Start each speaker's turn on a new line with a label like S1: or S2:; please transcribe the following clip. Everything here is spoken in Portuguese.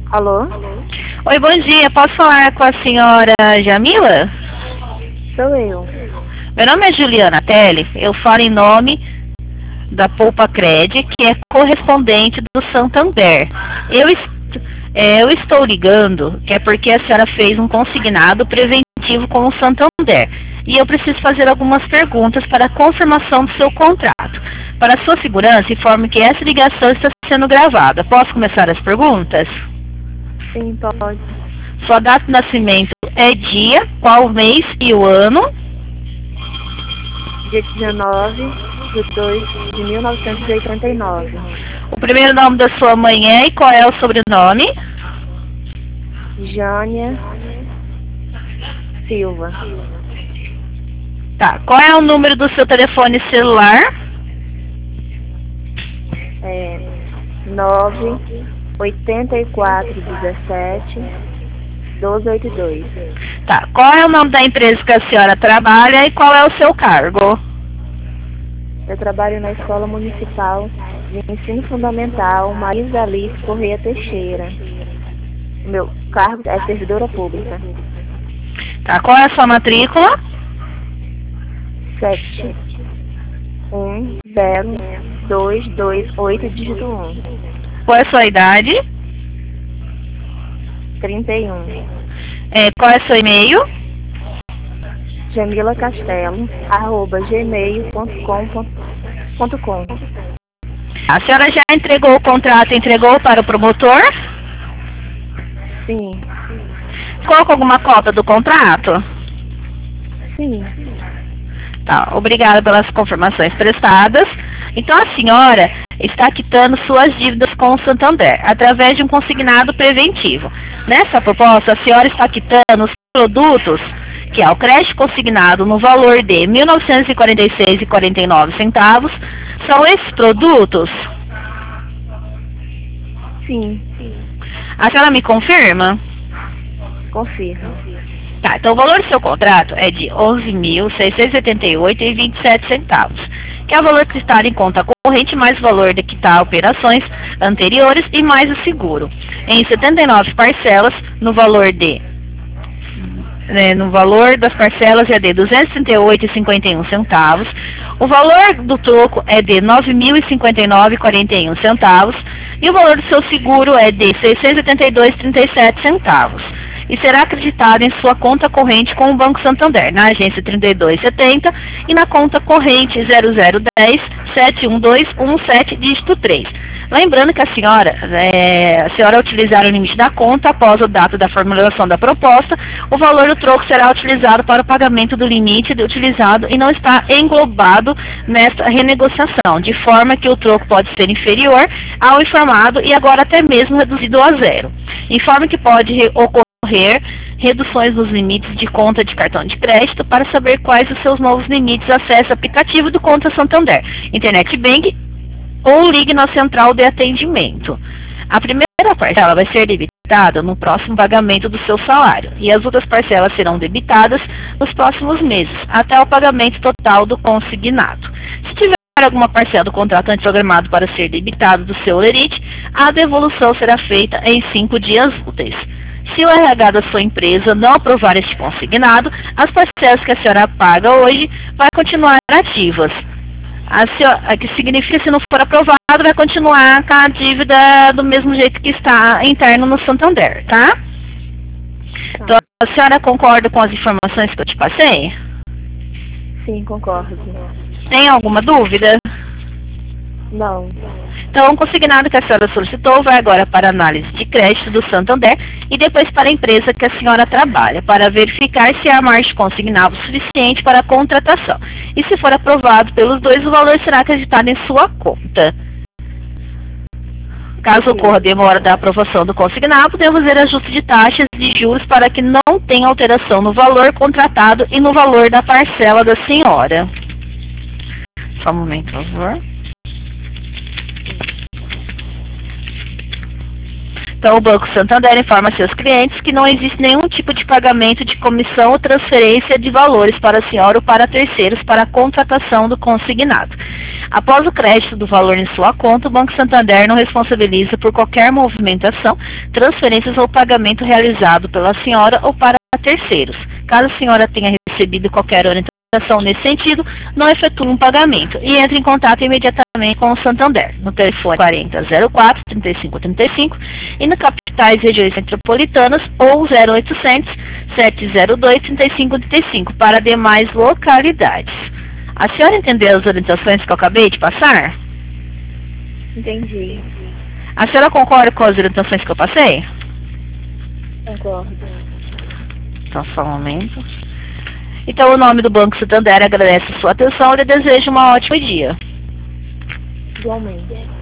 S1: Alô?
S2: Oi, bom dia. Posso falar com a senhora Jamila?
S1: Sou eu.
S2: Meu nome é Juliana Telli. Eu falo em nome da Poupa Cred, que é correspondente do Santander. Eu estou ligando, que é porque a senhora fez um consignado preventivo com o Santander. E eu preciso fazer algumas perguntas para a confirmação do seu contrato. Para sua segurança, informe que essa ligação está sendo gravada. Posso começar as perguntas?
S1: Sim, pode.
S2: Sua data de nascimento é dia, qual mês e o ano?
S1: Dia 19 de 2 de 1989.
S2: O primeiro nome da sua mãe é e qual é o sobrenome?
S1: Jânia Silva.
S2: Tá. Qual é o número do seu telefone celular?
S1: 98417-1282.
S2: Tá. Qual é o nome da empresa que a senhora trabalha e qual é o seu cargo?
S1: Eu trabalho na Escola Municipal de Ensino Fundamental Marisa Alice Correia Teixeira. Meu cargo é servidora pública.
S2: Tá. Qual é a sua matrícula?
S1: 71028, dígito 1.
S2: Qual é a sua idade?
S1: 31.
S2: Qual é o seu e-mail?
S1: jamilacastelo@gmail.com.
S2: A senhora já entregou o contrato, entregou para o promotor?
S1: Sim.
S2: Ficou com alguma cópia do contrato?
S1: Sim.
S2: Tá, obrigada pelas confirmações prestadas. Então a senhora está quitando suas dívidas com o Santander, através de um consignado preventivo. Nessa proposta, a senhora está quitando os produtos, que é o crédito consignado no valor de R$ 1.946,49. São esses produtos?
S1: Sim.
S2: A senhora me confirma?
S1: Confirmo.
S2: Tá, então o valor do seu contrato é de R$ 11.678,27, que é o valor que está em conta corrente, mais o valor de quitar operações anteriores e mais o seguro. Em 79 parcelas, no valor das parcelas é de R$ 238,51. O valor do troco é de R$ 9.059,41. E o valor do seu seguro é de R$ 682,37. E será acreditado em sua conta corrente com o Banco Santander, na agência 3270 e na conta corrente 0010-71217, dígito 3. Lembrando que a senhora utilizar o limite da conta após a data da formulação da proposta, o valor do troco será utilizado para o pagamento do limite utilizado e não está englobado nesta renegociação, de forma que o troco pode ser inferior ao informado e agora até mesmo reduzido a zero. Informe que pode ocorrer reduções nos limites de conta de cartão de crédito. Para saber quais os seus novos limites, acesse o aplicativo do Conta Santander, Internet Bank ou ligue na central de atendimento. A primeira parcela vai ser debitada no próximo pagamento do seu salário e as outras parcelas serão debitadas nos próximos meses, até o pagamento total do consignado. Se tiver alguma parcela do contratante programado para ser debitado do seu lerite, a devolução será feita em 5 dias úteis. Se o RH da sua empresa não aprovar este consignado, as parcelas que a senhora paga hoje vai continuar ativas. Que significa que se não for aprovado, vai continuar com a dívida do mesmo jeito que está interno no Santander, tá? Então, a senhora concorda com as informações que eu te passei?
S1: Sim, concordo.
S2: Tem alguma dúvida?
S1: Não.
S2: Então, o consignado que a senhora solicitou vai agora para a análise de crédito do Santander e depois para a empresa que a senhora trabalha, para verificar se há margem consignado suficiente para a contratação. E se for aprovado pelos dois, o valor será acreditado em sua conta. Caso ocorra demora da aprovação do consignado, podemos fazer ajuste de taxas de juros para que não tenha alteração no valor contratado e no valor da parcela da senhora. Só um momento, por favor. Então, o Banco Santander informa seus clientes que não existe nenhum tipo de pagamento de comissão ou transferência de valores para a senhora ou para terceiros para a contratação do consignado. Após o crédito do valor em sua conta, o Banco Santander não responsabiliza por qualquer movimentação, transferências ou pagamento realizado pela senhora ou para terceiros. Caso a senhora tenha recebido qualquer orientação nesse sentido, não efetue um pagamento e entre em contato imediatamente com o Santander, no telefone 4004-3535 e no capitais e regiões metropolitanas ou 0800-702-3535 para demais localidades. A senhora entendeu as orientações que eu acabei de passar?
S1: Entendi.
S2: A senhora concorda com as orientações que eu passei?
S1: Concordo.
S2: Então, só um momento. Então, o nome do Banco Santander agradece a sua atenção e lhe deseja um ótimo dia.
S1: Igualmente.